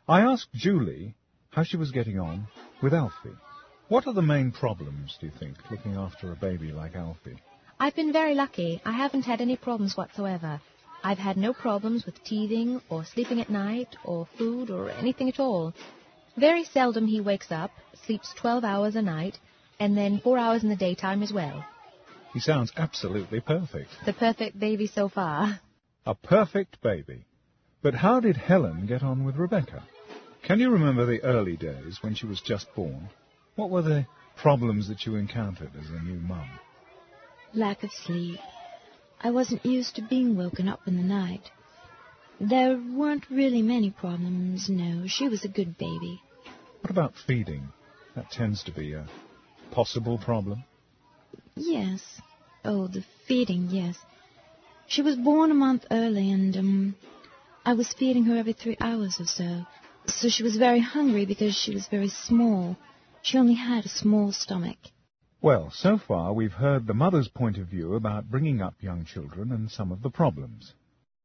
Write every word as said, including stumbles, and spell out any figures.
I asked Julie how she was getting on with Alfie. What are the main problems, do you think, looking after a baby like Alfie? I've been very lucky. I haven't had any problems whatsoever. I've had no problems with teething or sleeping at night or food or anything at all. Very seldom he wakes up, sleeps twelve hours a night, and then four hours in the daytime as well. He sounds absolutely perfect. The perfect baby so far. A perfect baby. But how did Helen get on with Rebecca? Can you remember the early days when she was just born? What were the problems that you encountered as a new mum? Lack of sleep. I wasn't used to being woken up in the night. There weren't really many problems, no. She was a good baby. What about feeding? That tends to be a possible problem. Yes. Oh, the feeding, yes. She was born a month early, and um, I was feeding her every three hours or so. So she was very hungry because she was very small. She only had a small stomach. Well, so far we've heard the mother's point of view about bringing up young children and some of the problems.